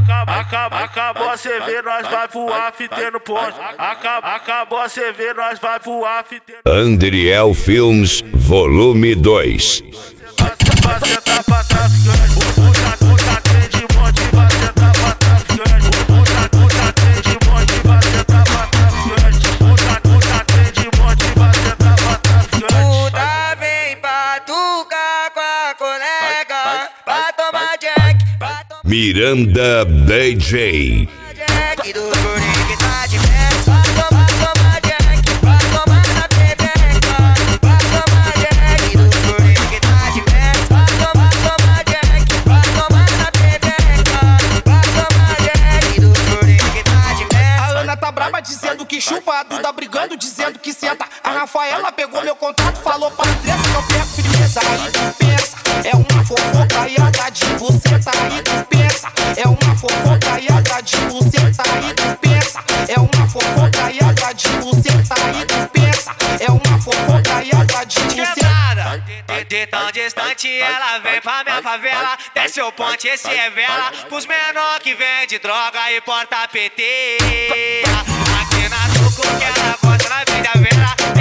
Acabou a CV, nós vai pro after no ponto. Acabou a CV, nós vai pro after. Andriel Filmes, volume 2. Vai sentar pra traficante, puxa tem de monte, vai sentar pra traficante, puxa tem de monte, vai sentar pra traficante, puxa tem de monte, vai sentar pra traficante. Puta vem batucar com a colega, pra tomar Jack, pra tomar Miranda DJ. Jack do guri que tá de festa, pra tomar Jack, pra tomar na pepeca, pra tomar Jack do guri que tá de festa, pra tomar Jack, pra tomar na pepeca, pra tomar Jack do guri que tá de festa. A Ana tá braba dizendo que chupa, a Duda brigando dizendo que senta. A Rafaela pegou meu contato, falou pra Andressa que eu pego firmeza. Aí tu pensa, é uma fofocaiada de buceta. Aí tu pensa, é uma fofocaiada de buceta. Aí tu pensa, é uma fofocaiada de buceta. Aí tu pensa, é uma fofocaiada de buceta. De tão distante ela vem pra minha favela, desce o ponte, esse é vela, pros menor que vende droga e porta PT. Aqui na Tucu que ela gosta na vida vera,